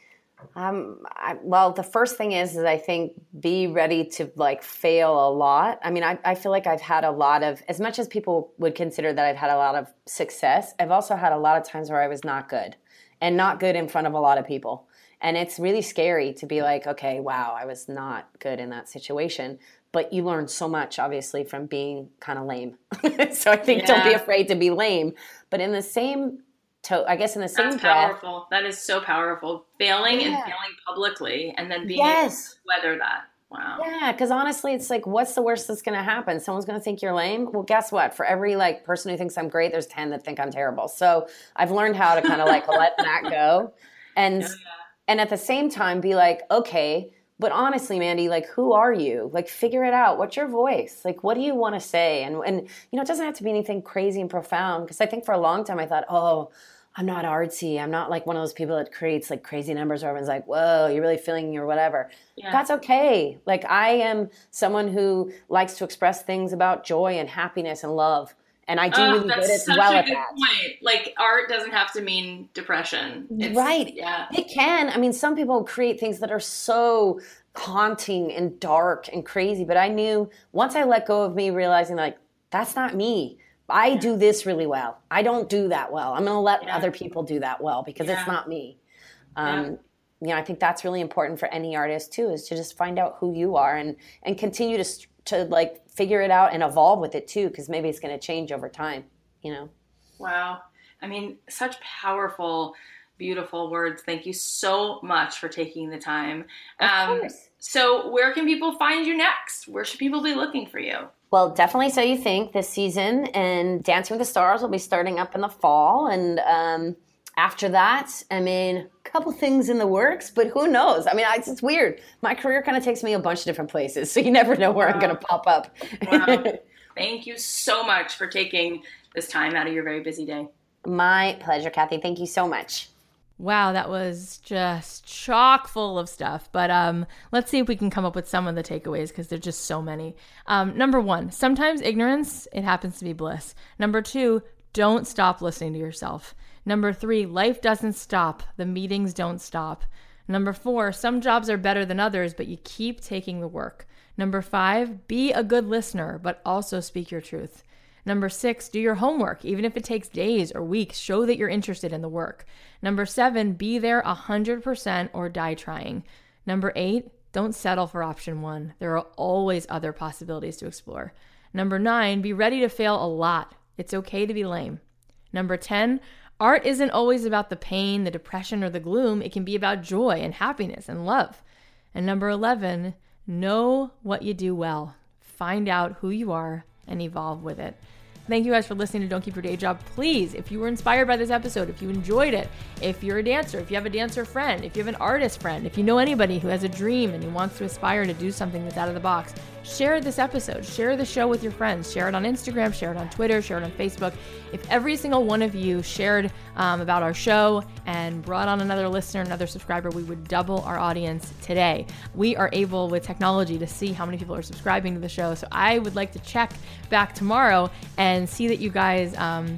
Well, the first thing is I think be ready to like fail a lot. I mean, I feel like I've had a lot of, as much as people would consider that I've had a lot of success, I've also had a lot of times where I was not good, and not good in front of a lot of people. And it's really scary to be like, okay, wow, I was not good in that situation. But you learn so much, obviously, from being kind of lame. So I think don't be afraid to be lame. But in the same I guess in the same breath. That's powerful. That is so powerful. Failing and failing publicly, and then being able to weather that. Wow. Yeah, because honestly, it's like, what's the worst that's going to happen? Someone's going to think you're lame? Well, guess what? For every like person who thinks I'm great, there's 10 that think I'm terrible. So I've learned how to kind of like let that go. And at the same time be like, okay, but honestly, Mandy, like, who are you? Like, figure it out. What's your voice? Like, what do you want to say? And you know, it doesn't have to be anything crazy and profound, because I think for a long time I thought, oh, I'm not artsy. I'm not like one of those people that creates like crazy numbers where everyone's like, whoa, you're really feeling or whatever. Yeah. That's okay. Like, I am someone who likes to express things about joy and happiness and love. And I do really good as well at that. That's such a good point. Like, art doesn't have to mean depression. Right. Yeah. It can. I mean, some people create things that are so haunting and dark and crazy. But I knew once I let go of me, realizing like, that's not me. I do this really well. I don't do that well. I'm going to let other people do that well, because it's not me. You know, I think that's really important for any artist too, is to just find out who you are and continue to like figure it out and evolve with it too, because maybe it's going to change over time, you know? Wow. I mean, such powerful, beautiful words. Thank you so much for taking the time. Of course. So where can people find you next? Where should people be looking for you? Well, definitely So You Think this season, and Dancing with the Stars will be starting up in the fall. And after that, I mean, a couple things in the works, but who knows? I mean, it's weird. My career kind of takes me a bunch of different places, so you never know where I'm going to pop up. Wow. Thank you so much for taking this time out of your very busy day. My pleasure, Kathy. Thank you so much. Wow, that was just chock full of stuff. But let's see if we can come up with some of the takeaways, because there's just so many. Number 1, sometimes ignorance, it happens to be bliss. Number 2, don't stop listening to yourself. Number 3, life doesn't stop. The meetings don't stop. Number 4, some jobs are better than others, but you keep taking the work. Number 5, be a good listener, but also speak your truth. Number 6, do your homework. Even if it takes days or weeks, show that you're interested in the work. Number 7, be there 100% or die trying. Number 8, don't settle for option 1. There are always other possibilities to explore. Number 9, be ready to fail a lot. It's okay to be lame. Number 10, art isn't always about the pain, the depression, or the gloom. It can be about joy and happiness and love. And number 11, know what you do well. Find out who you are and evolve with it. Thank you guys for listening to Don't Keep Your Day Job. Please, if you were inspired by this episode, if you enjoyed it, if you're a dancer, if you have a dancer friend, if you have an artist friend, if you know anybody who has a dream and who wants to aspire to do something that's out of the box, share this episode, share the show with your friends, share it on Instagram, share it on Twitter, share it on Facebook. If every single one of you shared about our show and brought on another listener, another subscriber, we would double our audience today. We are able with technology to see how many people are subscribing to the show. So I would like to check back tomorrow and see that you guys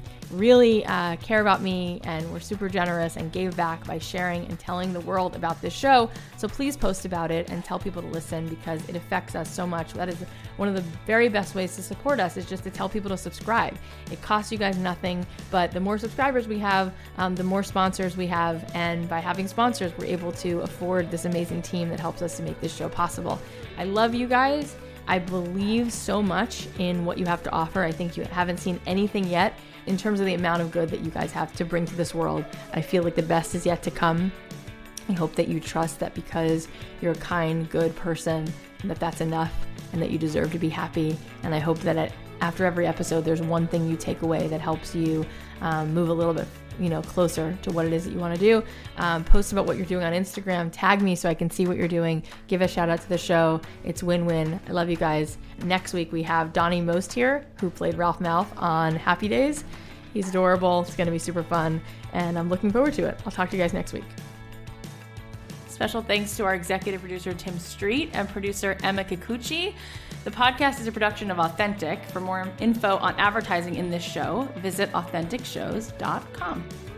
really care about me and were super generous and gave back by sharing and telling the world about this show. So please post about it and tell people to listen, because it affects us so much. That is one of the very best ways to support us, is just to tell people to subscribe. It costs you guys nothing, but the more subscribers we have, the more sponsors we have. And by having sponsors, we're able to afford this amazing team that helps us to make this show possible. I love you guys. I believe so much in what you have to offer. I think you haven't seen anything yet in terms of the amount of good that you guys have to bring to this world. I feel like the best is yet to come. I hope that you trust that because you're a kind, good person, that's enough and that you deserve to be happy. And I hope that after every episode, there's one thing you take away that helps you move a little bit closer to what it is that you want to do. Post about what you're doing on Instagram. Tag me so I can see what you're doing. Give a shout out to the show. It's win-win. I love you guys. Next week, we have Donnie Most here, who played Ralph Malph on Happy Days. He's adorable. It's going to be super fun, and I'm looking forward to it. I'll talk to you guys next week. Special thanks to our executive producer, Tim Street, and producer, Emma Kikuchi. The podcast is a production of Authentic. For more info on advertising in this show, visit AuthenticShows.com.